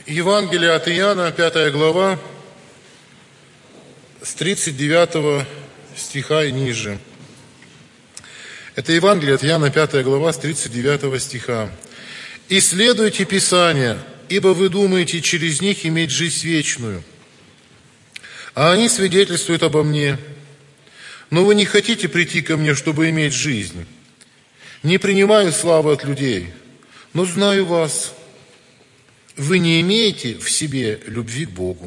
Евангелие от Иоанна, 5 глава, с 39 стиха и ниже. Это Евангелие от Иоанна, 5 глава, с 39 стиха. «Исследуйте Писания, ибо вы думаете через них иметь жизнь вечную. А они свидетельствуют обо мне. Но вы не хотите прийти ко мне, чтобы иметь жизнь. Не принимаю славы от людей, но знаю вас. Вы не имеете в себе любви к Богу».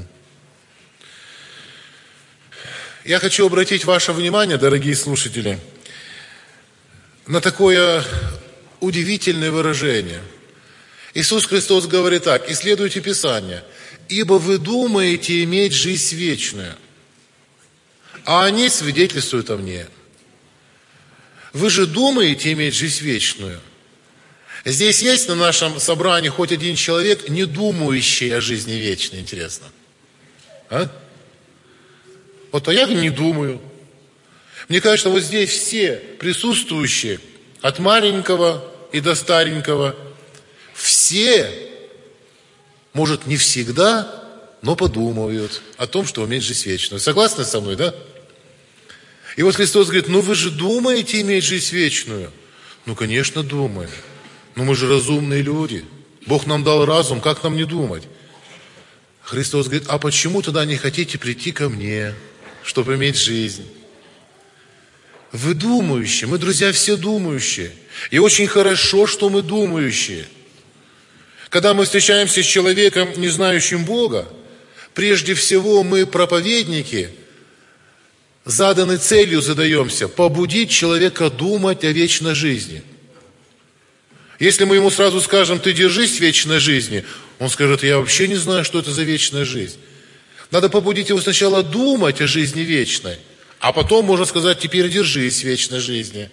Я хочу обратить ваше внимание, дорогие слушатели, на такое удивительное выражение. Иисус Христос говорит так: «Исследуйте Писание, ибо вы думаете иметь жизнь вечную, а они свидетельствуют о мне». Вы же думаете иметь жизнь вечную? Здесь есть на нашем собрании хоть один человек, не думающий о жизни вечной, интересно? А? Вот, а я не думаю. Мне кажется, вот здесь все присутствующие, от маленького и до старенького, все, может, не всегда, но подумывают о том, что иметь жизнь вечную. Согласны со мной, да? И вот Христос говорит: ну вы же думаете иметь жизнь вечную? Ну, конечно, думаем. Но мы же разумные люди. Бог нам дал разум, как нам не думать? Христос говорит: а почему тогда не хотите прийти ко мне, чтобы иметь жизнь? Вы думающие, мы, друзья, все думающие. И очень хорошо, что мы думающие. Когда мы встречаемся с человеком, не знающим Бога, прежде всего мы, проповедники, заданной целью задаемся: побудить человека думать о вечной жизни. Если мы ему сразу скажем: ты держись вечной жизни, он скажет: я вообще не знаю, что это за вечная жизнь. Надо побудить его сначала думать о жизни вечной, а потом можно сказать: теперь держись вечной жизни.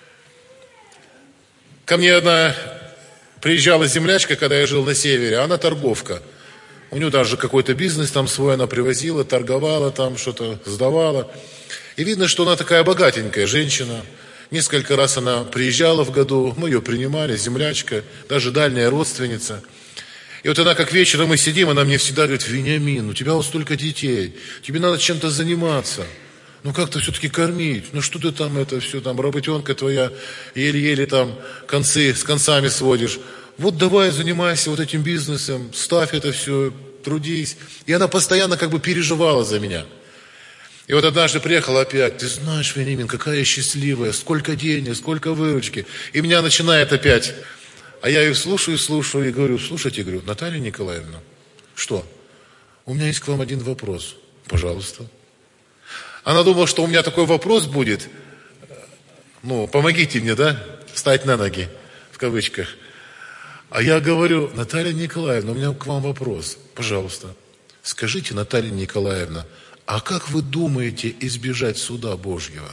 Ко мне одна приезжала землячка, когда я жил на севере, она торговка. У нее даже какой-то бизнес там свой, она привозила, торговала там, что-то сдавала. И видно, что она такая богатенькая женщина. Несколько раз она приезжала в году, мы ее принимали, землячка, даже дальняя родственница. И вот она, как вечером мы сидим, она мне всегда говорит: Вениамин, у тебя вот столько детей, тебе надо чем-то заниматься. Ну как-то все-таки кормить, ну что ты там это все, там работенка твоя, еле-еле там концы с концами сводишь. Вот давай занимайся вот этим бизнесом, ставь это все, трудись. И она постоянно как бы переживала за меня. И вот однажды приехала опять: ты знаешь, Вениамин, какая я счастливая, сколько денег, сколько выручки. И меня начинает опять. А я ее слушаю и говорю: слушайте, говорю, Наталья Николаевна, что? У меня есть к вам один вопрос. Пожалуйста. Она думала, что у меня такой вопрос будет. Ну, помогите мне, да, встать на ноги, в кавычках. А я говорю: Наталья Николаевна, у меня к вам вопрос. Пожалуйста. Скажите, Наталья Николаевна, а как вы думаете избежать суда Божьего?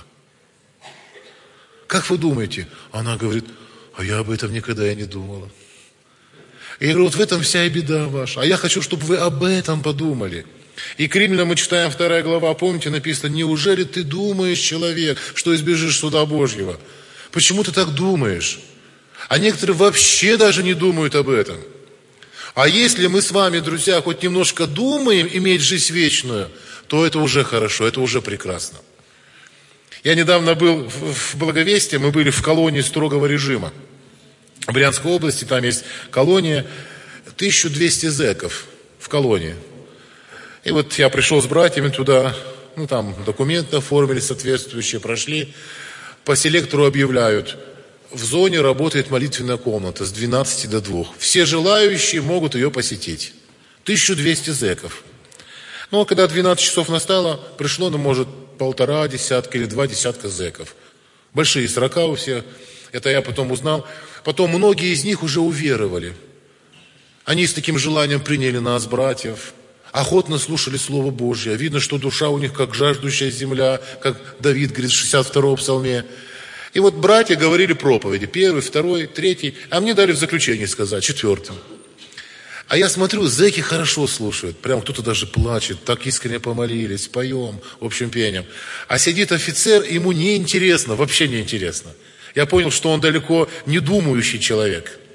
Как вы думаете? Она говорит: а я об этом никогда и не думала. И я говорю: вот в этом вся и беда ваша. А я хочу, чтобы вы об этом подумали. И к Римлянам мы читаем 2 глава, помните, написано: неужели ты думаешь, человек, что избежишь суда Божьего? Почему ты так думаешь? А некоторые вообще даже не думают об этом. А если мы с вами, друзья, хоть немножко думаем иметь жизнь вечную, то это уже хорошо, это уже прекрасно. Я недавно был в Благовестии, мы были в колонии строгого режима. В Брянской области там есть колония, 1200 зэков в колонии. И вот я пришел с братьями туда, ну там документы оформили соответствующие, прошли. По селектору объявляют: в зоне работает молитвенная комната с 12 до 2. Все желающие могут ее посетить. 1200 зэков. Ну, а когда 12 часов настало, пришло, ну, может, 1,5 десятка или 2 десятка зэков. Большие срока у всех. Это я потом узнал. Потом многие из них уже уверовали. Они с таким желанием приняли нас, братьев. Охотно слушали Слово Божье. Видно, что душа у них как жаждущая земля, как Давид говорит в 62-м псалме. И вот братья говорили проповеди. 1, 2, 3. А мне дали в заключение сказать, 4-м. А я смотрю, зэки хорошо слушают. Прям кто-то даже плачет, так искренне помолились, поем, общим пением. А сидит офицер, ему неинтересно, вообще неинтересно. Я понял, что он далеко не думающий человек.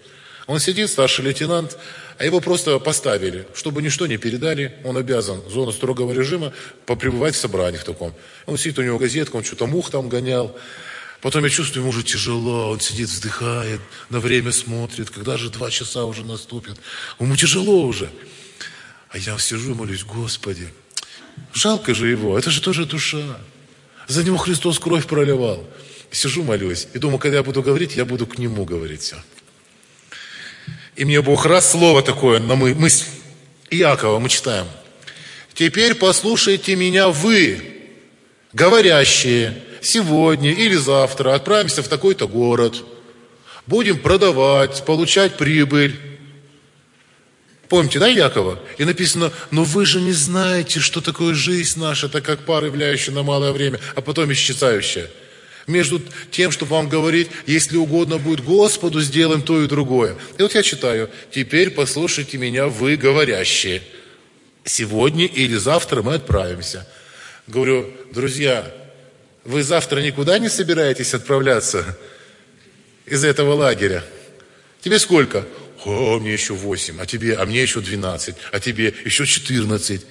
Он сидит, старший лейтенант, а его просто поставили, чтобы ничто не передали. Он обязан, зона строгого режима, попребывать в собрании в таком. Он сидит, у него газетка, он что-то мух там гонял. Потом я чувствую, ему уже тяжело, он сидит, вздыхает, на время смотрит, когда же 2 часа уже наступят. Ему тяжело уже. А я сижу и молюсь: Господи, жалко же его, это же тоже душа. За него Христос кровь проливал. Сижу, молюсь, и думаю, когда я буду говорить, я буду к нему говорить все. И мне Бог раз слово такое на мысль. Иакова мы читаем. «Теперь послушайте меня вы, говорящие, сегодня или завтра отправимся в такой-то город, будем продавать, получать прибыль». Помните, да, Иакова? И написано: «Но вы же не знаете, что такое жизнь наша, так как пар, являющая на малое время, а потом исчезающая. Между тем, чтобы вам говорить, если угодно будет Господу, сделаем то и другое». И вот я читаю: «Теперь послушайте меня, вы говорящие, сегодня или завтра мы отправимся». Говорю: друзья, вы завтра никуда не собираетесь отправляться из этого лагеря? Тебе сколько? О, мне еще 8, а тебе, а мне еще 12, а тебе еще 14.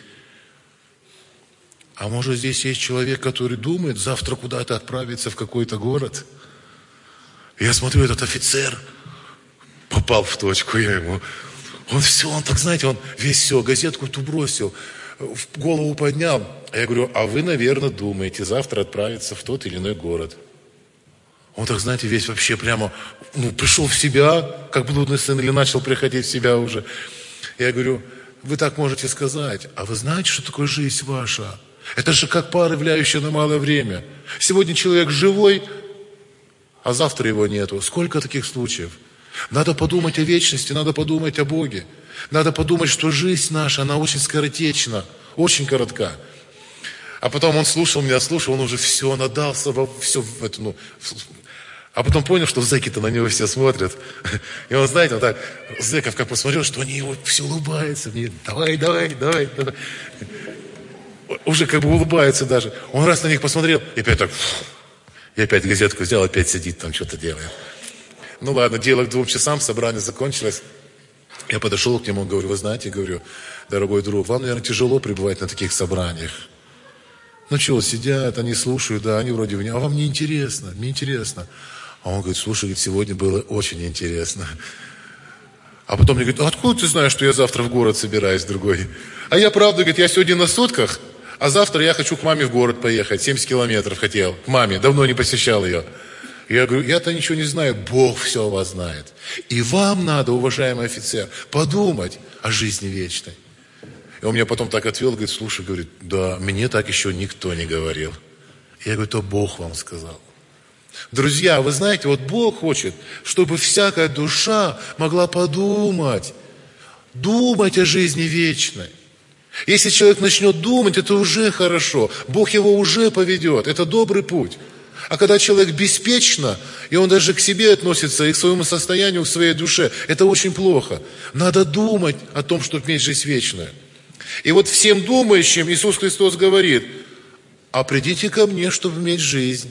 А может, здесь есть человек, который думает завтра куда-то отправиться в какой-то город? Я смотрю, этот офицер попал в точку, я ему... Он так, знаете, он весь все, газетку ту бросил, в голову поднял. А я говорю: а вы, наверное, думаете завтра отправиться в тот или иной город. Он так, знаете, весь вообще прямо, пришел в себя, как блудный сын, или начал приходить в себя уже. Я говорю: вы так можете сказать, а вы знаете, что такое жизнь ваша? Это же как пар, являющая на малое время. Сегодня человек живой, а завтра его нету. Сколько таких случаев? Надо подумать о вечности, надо подумать о Боге. Надо подумать, что жизнь наша, она очень скоротечна, очень коротка. А потом он слушал меня, он уже все надался во все в это, а потом понял, что зэки-то на него все смотрят. И он, знаете, он так, зэков как посмотрел, что они его все улыбаются. Мне: давай. Уже как бы улыбаются даже. Он раз на них посмотрел, и опять так, и опять газетку взял, опять сидит там, что-то делает. Ну ладно, дело к 2 часам, собрание закончилось. Я подошел к нему, говорю: вы знаете, говорю, дорогой друг, вам, наверное, тяжело пребывать на таких собраниях. Ну что, сидят, они слушают, да, они вроде меня, а вам не интересно, мне интересно. А он говорит: слушай, сегодня было очень интересно. А потом мне говорит: а откуда ты знаешь, что я завтра в город собираюсь другой? А я правда, говорит, я сегодня на сутках, а завтра я хочу к маме в город поехать, 70 километров хотел, к маме, давно не посещал ее. Я говорю: я-то ничего не знаю, Бог все о вас знает. И вам надо, уважаемый офицер, подумать о жизни вечной. И он меня потом так отвел, говорит: слушай, говорит, да, мне так еще никто не говорил. Я говорю: то Бог вам сказал. Друзья, вы знаете, вот Бог хочет, чтобы всякая душа могла подумать о жизни вечной. Если человек начнет думать, это уже хорошо. Бог его уже поведет. Это добрый путь. А когда человек беспечно, и он даже к себе относится, и к своему состоянию, к своей душе, это очень плохо. Надо думать о том, чтобы иметь жизнь вечную. И вот всем думающим Иисус Христос говорит: а придите ко мне, чтобы иметь жизнь.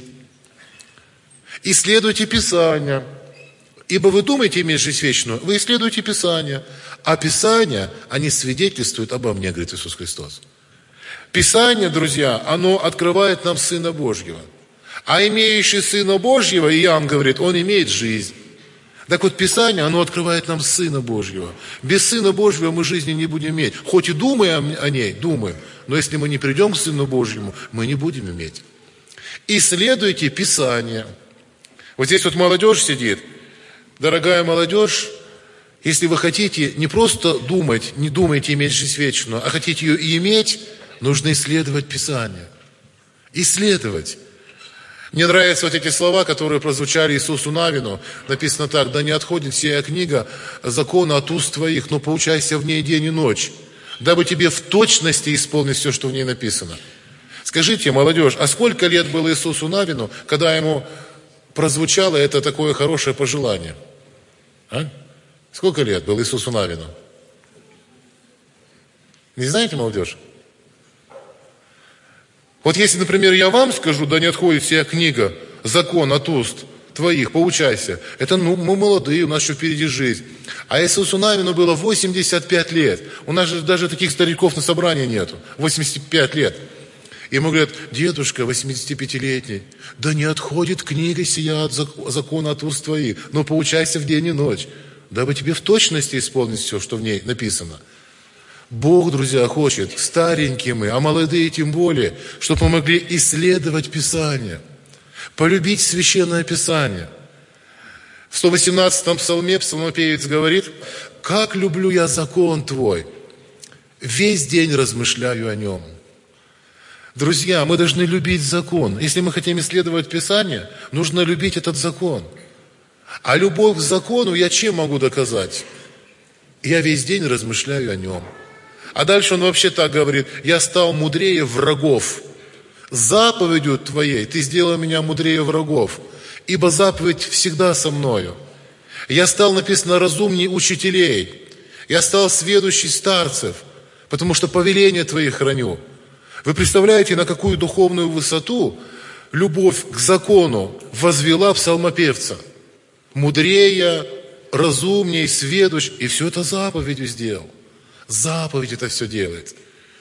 Исследуйте Писание. Ибо вы думаете иметь жизнь вечную, вы исследуете Писание. А Писание, они свидетельствуют обо мне, говорит Иисус Христос. Писание, друзья, оно открывает нам Сына Божьего. А имеющий Сына Божьего, Иоанн говорит, он имеет жизнь. Так вот, Писание, оно открывает нам Сына Божьего. Без Сына Божьего мы жизни не будем иметь. Хоть и думаем о ней, думаем, но если мы не придем к Сыну Божьему, мы не будем иметь. Исследуйте Писание. Вот здесь вот молодежь сидит. Дорогая молодежь, если вы хотите не просто думать, не думайте иметь жизнь вечную, а хотите ее и иметь, нужно исследовать Писание. Исследовать. Мне нравятся вот эти слова, которые прозвучали Иисусу Навину. Написано так: да не отходит сия книга закона от уст твоих, но поучайся в ней день и ночь, дабы тебе в точности исполнить все, что в ней написано. Скажите, молодежь, а сколько лет было Иисусу Навину, когда ему прозвучало это такое хорошее пожелание? А? Сколько лет было Иисусу Навину? Не знаете, молодежь? Вот если, например, я вам скажу, да не отходит сия книга, закон от уст твоих, поучайся. Это, мы молодые, у нас еще впереди жизнь. А Иисусу Навину было 85 лет. У нас же даже таких стариков на собрании нету. 85 лет. И ему говорят: дедушка 85-летний, да не отходит книга сия от закона от уст твоих, но поучайся в день и ночь, дабы тебе в точности исполнить все, что в ней написано. Бог, друзья, хочет, старенькие мы, а молодые тем более, чтобы мы могли исследовать Писание, полюбить Священное Писание. В 118-м псалме псалмопевец говорит: «Как люблю я закон Твой, весь день размышляю о нем». Друзья, мы должны любить закон. Если мы хотим исследовать Писание, нужно любить этот закон. А любовь к закону я чем могу доказать? Я весь день размышляю о нем. А дальше он вообще так говорит: я стал мудрее врагов. Заповедью Твоей Ты сделал меня мудрее врагов, ибо заповедь всегда со мною. Я стал, написано, разумней учителей. Я стал сведущий старцев, потому что повеления Твои храню. Вы представляете, на какую духовную высоту любовь к закону возвела псалмопевца? Мудрее, разумней, сведущ, и все это заповедью сделал. Заповедь это все делает.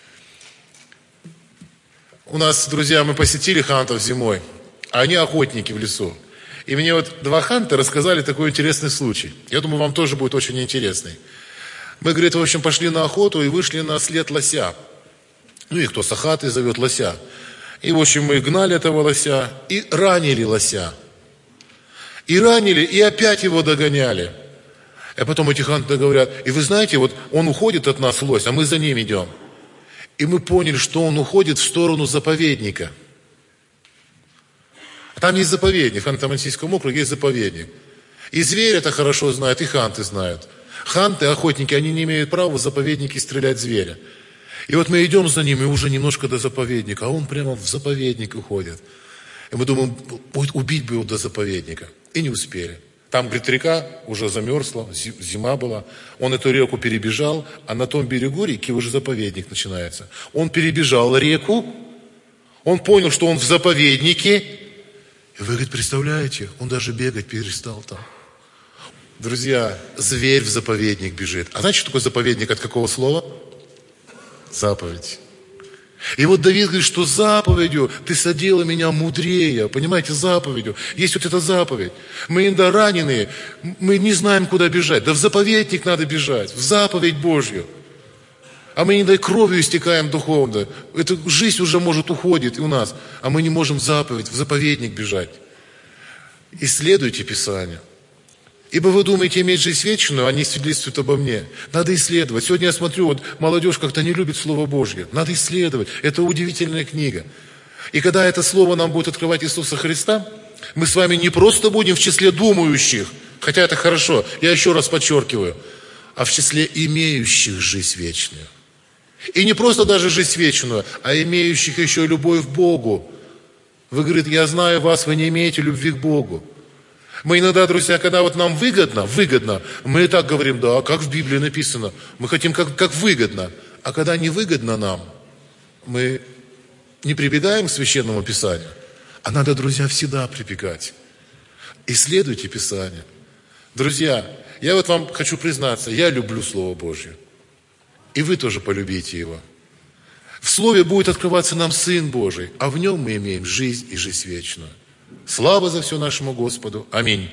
У нас, друзья, мы посетили хантов зимой, а они охотники в лесу. И мне вот два ханта рассказали такой интересный случай. Я думаю, вам тоже будет очень интересный. Мы, говорит, в общем, пошли на охоту и вышли на след лося. Ну и кто сахатый зовет лося. И, в общем, мы гнали этого лося и ранили лося. И ранили, и опять его догоняли. А потом эти ханты говорят: и вы знаете, вот он уходит от нас, лось, а мы за ним идем. И мы поняли, что он уходит в сторону заповедника. Там есть заповедник, в Ханты-Мансийском округе есть заповедник. И зверь это хорошо знает, и ханты знают. Ханты, охотники, они не имеют права в заповеднике стрелять зверя. И вот мы идем за ним, и уже немножко до заповедника, а он прямо в заповедник уходит. И мы думаем, убить бы его до заповедника. И не успели. Там, говорит, река уже замерзла, зима была. Он эту реку перебежал, а на том берегу реки уже заповедник начинается. Он перебежал реку, он понял, что он в заповеднике. И вы, говорит, представляете, он даже бегать перестал там. Друзья, зверь в заповедник бежит. А знаете, что такое заповедник от какого слова? Заповедь. И вот Давид говорит, что заповедью ты содела меня мудрее. Понимаете, заповедью. Есть вот эта заповедь. Мы иногда раненые, мы не знаем, куда бежать. Да в заповедник надо бежать, в заповедь Божью. А мы иногда кровью истекаем духовно. Эта жизнь уже, может, уходит у нас. А мы не можем в заповедник бежать. Исследуйте Писание. Ибо вы думаете иметь жизнь вечную, они свидетельствуют обо мне. Надо исследовать. Сегодня я смотрю, вот молодежь как-то не любит Слово Божье. Надо исследовать. Это удивительная книга. И когда это Слово нам будет открывать Иисуса Христа, мы с вами не просто будем в числе думающих, хотя это хорошо, я еще раз подчеркиваю, а в числе имеющих жизнь вечную. И не просто даже жизнь вечную, а имеющих еще любовь к Богу. Вы говорите: я знаю вас, вы не имеете любви к Богу. Мы иногда, друзья, когда вот нам выгодно, мы и так говорим: да, как в Библии написано, мы хотим как выгодно. А когда не выгодно нам, мы не прибегаем к Священному Писанию. А надо, друзья, всегда прибегать. Исследуйте Писание. Друзья, я вот вам хочу признаться, я люблю Слово Божье. И вы тоже полюбите его. В Слове будет открываться нам Сын Божий, а в нем мы имеем жизнь и жизнь вечную. Слава за все нашему Господу. Аминь.